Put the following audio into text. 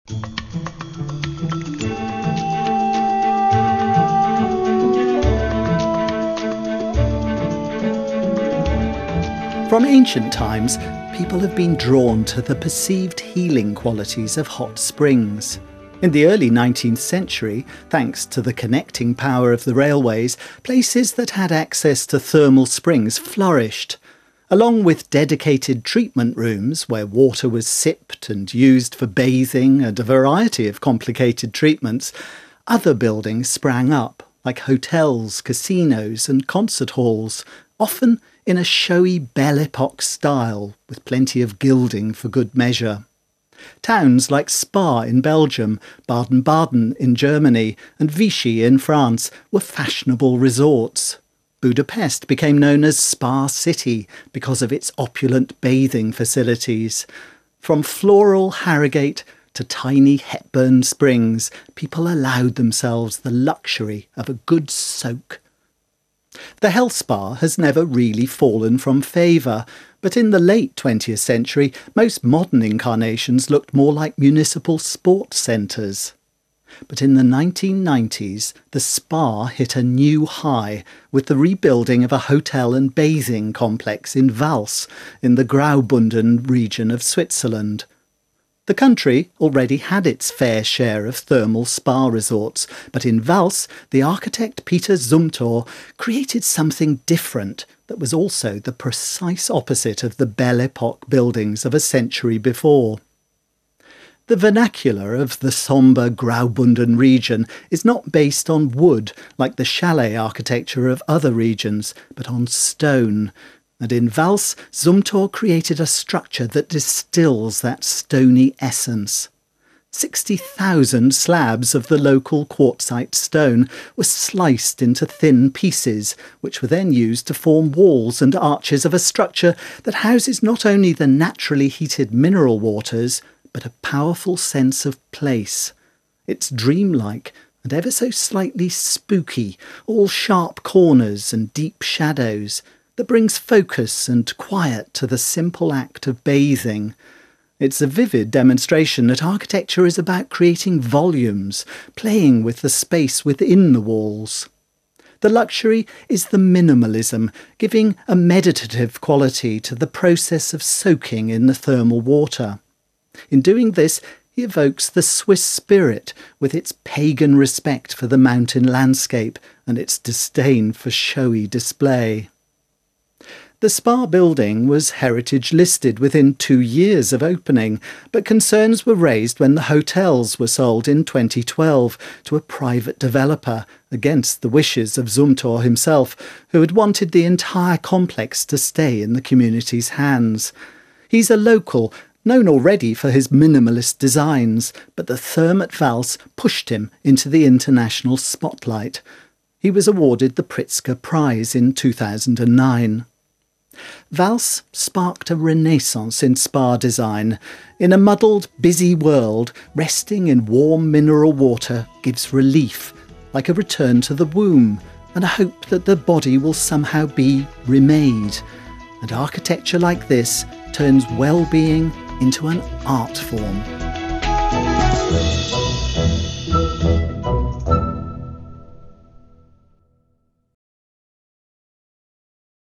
From ancient times, people have been drawn to the perceived healing qualities of hot springs. In the early 19th century, thanks to the connecting power of the railways, places that had access to thermal springs flourished. Along with dedicated treatment rooms where water was sipped and used for bathing and a variety of complicated treatments, other buildings sprang up, like hotels, casinos and concert halls, often in a showy Belle Epoque style, with plenty of gilding for good measure. Towns like Spa in Belgium, Baden-Baden in Germany and Vichy in France were fashionable resorts. Budapest became known as Spa City because of its opulent bathing facilities. From floral Harrogate to tiny Hepburn Springs, people allowed themselves the luxury of a good soak. The health spa has never really fallen from favour, but in the late 20th century, most modern incarnations looked more like municipal sports centres. But in the 1990s, the spa hit a new high with the rebuilding of a hotel and bathing complex in Vals, in the Graubünden region of Switzerland. The country already had its fair share of thermal spa resorts, but in Vals, the architect Peter Zumthor created something different that was also the precise opposite of the Belle Epoque buildings of a century before. The vernacular of the sombre Graubünden region is not based on wood like the chalet architecture of other regions, but on stone. And in Vals, Zumthor created a structure that distills that stony essence. 60,000 slabs of the local quartzite stone were sliced into thin pieces, which were then used to form walls and arches of a structure that houses not only the naturally heated mineral waters, but a powerful sense of place. It's dreamlike and ever so slightly spooky, all sharp corners and deep shadows, that brings focus and quiet to the simple act of bathing. It's a vivid demonstration that architecture is about creating volumes, playing with the space within the walls. The luxury is the minimalism, giving a meditative quality to the process of soaking in the thermal water. In doing this, he evokes the Swiss spirit with its pagan respect for the mountain landscape and its disdain for showy display. The spa building was heritage listed within 2 years of opening, but concerns were raised when the hotels were sold in 2012 to a private developer, against the wishes of Zumthor himself, who had wanted the entire complex to stay in the community's hands. He's a local, known already for his minimalist designs, but the firm at Vals pushed him into the international spotlight. He was awarded the Pritzker Prize in 2009. Vals sparked a renaissance in spa design. In a muddled, busy world, resting in warm mineral water gives relief, like a return to the womb, and a hope that the body will somehow be remade. And architecture like this turns well-being into an art form.